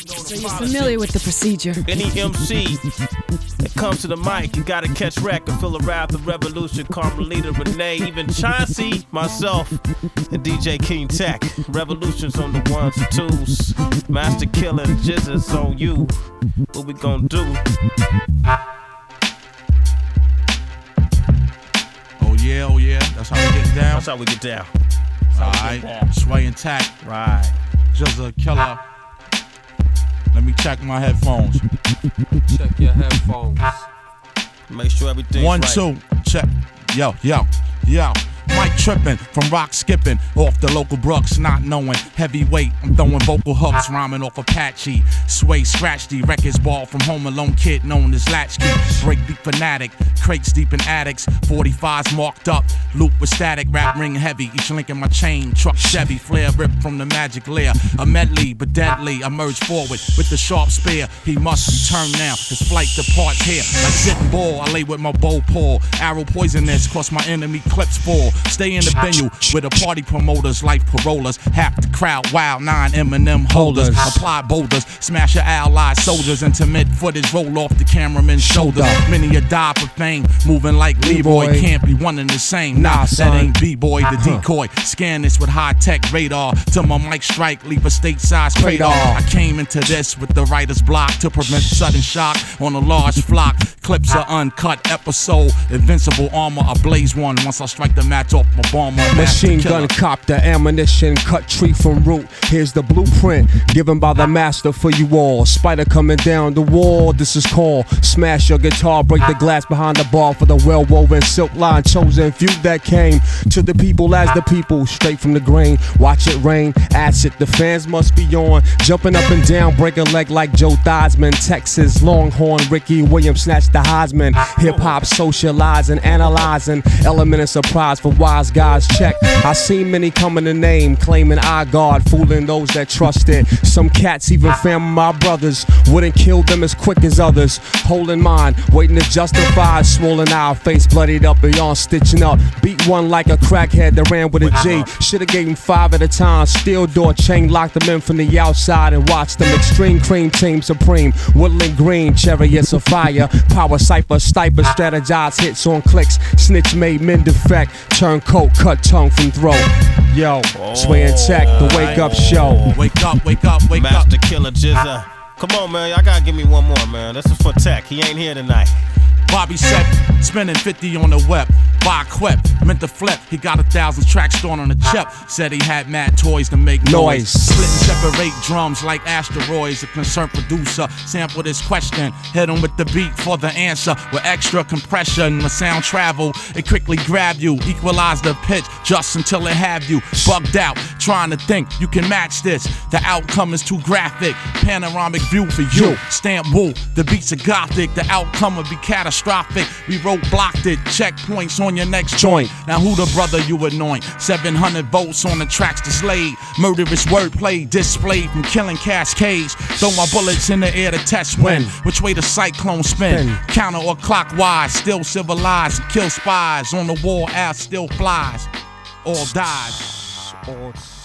So you're familiar with the procedure. Any MC that comes to the mic, you gotta catch wreck and feel the wrath of revolution. Carmelita, Renee, even Chauncey, myself, and DJ King Tech. Revolution's on the ones and twos. Master Killer and Jizz's on you. What we gonna do? Oh yeah, that's how we get down. That's how we get down. Alright, Sway and Tack. Right. Just a killer. Let me check my headphones. Check your headphones. Make sure everything's One, right. two, check. Yo. Mic tripping from rock skipping off the local Brooks, not knowing heavyweight. I'm throwing vocal hooks, rhyming off Apache. Sway, scratch the records ball from Home Alone kid known as Latchkey. Break beat fanatic, crates deep in attics. 45s marked up, loop with static, rap ring heavy. Each link in my chain, truck Chevy, flare ripped from the magic lair. A medley, but deadly, I merge forward with the sharp spear. He must return now, his flight departs here. Like sitting bull, I lay with my bow pull. Arrow poisonous, cross my enemy clips full. Stay in the venue with the party promoters, life parollers. Half the crowd, wild 9 M&M holders. Apply boulders, smash your allied soldiers. Intimate footage roll off the cameraman's shoulders. Many a die for fame, moving like Leroy. Can't be one and the same. Nah, that ain't B-boy, the decoy. Scan this with high-tech radar. Till my mic strike, leave a state-sized crater. I came into this with the writer's block to prevent sudden shock on a large flock. Clips are uncut, episode invincible armor. I blaze one once I strike the match off my bomber. Machine gun copter, ammunition, cut tree from root. Here's the blueprint given by the master for you all. Spider coming down the wall, this is called smash your guitar, break the glass behind the bar for the well-woven silk line chosen few that came to the people as the people, straight from the grain. Watch it rain, acid, the fans must be on, jumping up and down, break a leg like Joe Theismann. Texas Longhorn, Ricky Williams snatched the Heisman. Hip-hop socializing, analyzing, element of surprise for wise guys. Check, I seen many coming to name, claiming I God, fooling those that trusted. Some cats, even family my brothers, wouldn't kill them as quick as others. Holding mine, waiting to justify, swollen eye, face bloodied up beyond stitching up. Beat one like a crackhead that ran with a G. Shoulda gave him 5 at a time. Steel door chain, locked them in from the outside and watched them. Extreme cream team supreme, woodland green, chariots of fire. Power cipher, stiper, strategize hits on clicks. Snitch made men defect, turncoat, cut tongue from throat. Yo, Sway and Tech, the wake up show. Wake up. Master Killer Jizza. Come on, man. Y'all gotta give me one more, man. This is for Tech. He ain't here tonight. Bobby said, spending 50 on the web. Buy a quip, meant to flip. He got 1,000 tracks stored on a chip. Said he had mad toys to make noise. Split and separate drums like asteroids. A concerned producer sampled his question. Hit him with the beat for the answer. With extra compression, the sound travel. It quickly grab you. Equalize the pitch just until it have you bugged out. Trying to think you can match this. The outcome is too graphic. Panoramic view for you. Stamp woo. The beats are gothic. The outcome would be catastrophic. We roadblocked it. Checkpoints on your next joint. Now who the brother you anoint? 700 votes on the tracks displayed. Murderous wordplay displayed from killing cascades. Throw my bullets in the air to test when. Which way the cyclone spin? Counter or clockwise. Still civilized. Kill spies on the wall as still flies. All dies.